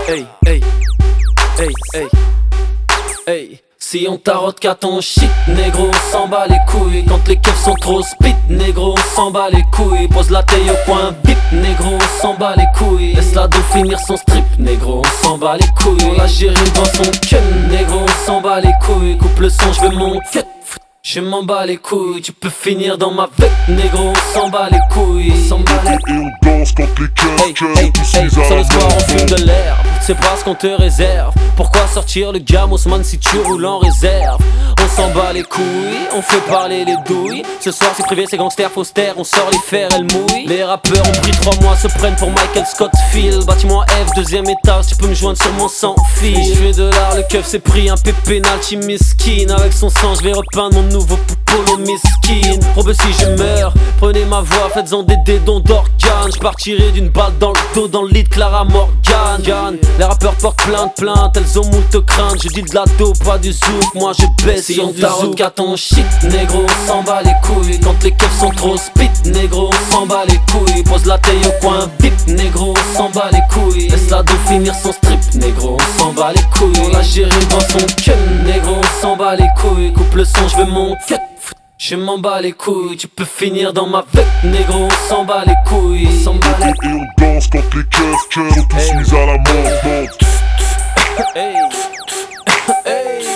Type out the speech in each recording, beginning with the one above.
Hey, hey, hey, hey, hey. Si on tarote qu'à ton shit, négro, on s'en bat les couilles. Quand les keufs sont trop spit, négro, on s'en bat les couilles. Pose la taille au coin vite, négro, on s'en bat les couilles. Laisse la dos finir son strip, négro, on s'en bat les couilles. On la gère dans son cul, négro, on s'en bat les couilles. Coupe le son, je veux mon cut. Je m'en bats les couilles, tu peux finir dans ma vec, négro, on s'en bat les couilles. On s'en bat les couilles. Et on danse quand les keufs Hey, sur le soir on fume de l'herbe, c'est pas ce qu'on te réserve. Pourquoi sortir le gamos, man, si tu roules en réserve? On s'en bat les couilles, on fait parler les douilles. Ce soir c'est privé, c'est gangster, faussaire, on sort les fers, elle mouille. Les rappeurs ont pris 3 mois, se prennent pour Michael Scott Field. Bâtiment F, 2ème étage, tu peux me joindre sur mon sans fil. Je fais de l'art, le keuf s'est pris un pépénalty miskin. Avec son sang, je vais repeindre mon nouveau poupolo miskin. Probe si je meurs, prenez ma voix, faites-en des dons d'organes. Je partirai d'une balle dans le dos, dans le lit de Clara Morgan. Les rappeurs portent plainte, elles ont moult crainte. Je dis de la dope, pas du zouk, moi je baisse si on tarote qu'à ton shit, négro, on s'en bat les couilles. Quand les keufs sont trop spit, négro, on s'en bat les couilles. Pose la taille au coin vite, négro, on s'en bat les couilles. Laisse la dos finir son strip, négro, on s'en bat les couilles. On la gère dans son cul, négro, on s'en bat les couilles. Coupe le son, je veux mon cut. Je m'en bats les couilles, tu peux finir dans ma vec, négro, on s'en bat les couilles. On s'en bat les couilles. Et on danse quand les keufs sont tous mis à la mort. Hey. Hey.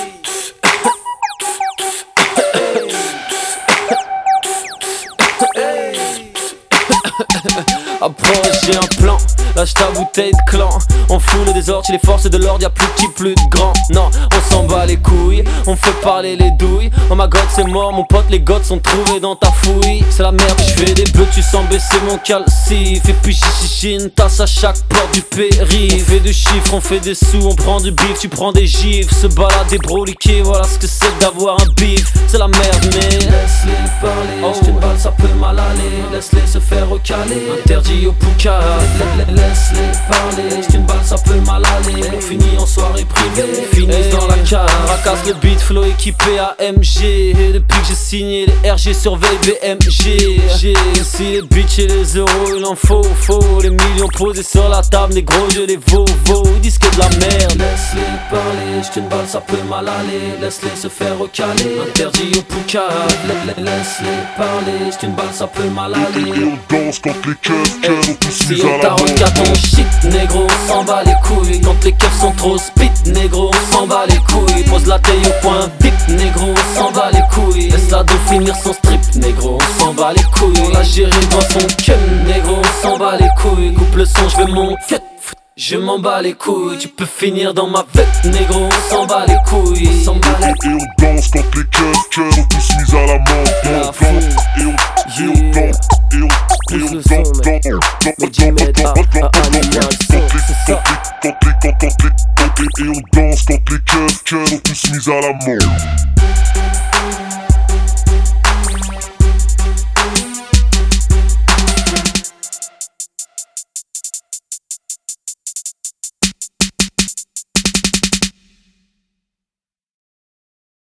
Approche, j'ai un plan, lâche ta bouteille de clan. On fout le désordre chez les forces de l'ordre, y'a plus de petits, plus de grands. Non, on s'en bat les couilles, on fait parler les douilles. Oh ma god c'est mort, mon pote, les godes sont trouvés dans ta fouille. C'est la merde, je fais des bleus, tu sens baisser mon calcif. Et puis chichichi, une tasse à chaque porte du périph'. On fait des chiffres, on fait des sous, on prend du bif, tu prends des gifs. Se balader broliquer, voilà ce que c'est d'avoir un bif. C'est la merde mais laisse-les parler, j't'ai une balle ça peut mal aller. Laisse-les se faire recaler, interdit au pouca. Laisse-les parler, j't'ai une balle ça peut mal aller. On finit en soirée privée, finissent dans la cave. Racasse le beat, flow équipé AMG. Et depuis que j'ai signé les RG surveille BMG. Si les bitches et les euros il en faut. Les millions posés sur la table, négro je les vaux. Ils disent que de la merde. Laisse-les parler, j't'ai une balle ça peut mal aller. Laisse-les se faire recaler, interdit au pouca. Laisse-les parler, j't'ai une balle ça peut mal aller. Et on danse quand les keufs sont tous mis Si à on la tarote qu'à ton mort. shit, négro, on s'en bat les couilles. Quand les keufs sont trop spit, négro, on s'en bat les couilles. Pose la taille au point vite, négro, on s'en bat les couilles. Laisse la dos finir son strip, négro, on s'en bat les couilles. On la gère dans son cul, négro, on s'en bat les couilles. Coupe le son, je veux mon cut. Je m'en bats les couilles, tu peux finir dans ma vec, négro, on s'en bat les couilles. On s'en bat les couilles. Et on danse quand les keufs sont tous mis à la mort. Et on danse, et on danse, et on danse quand les keufs sont tous mis à la mort.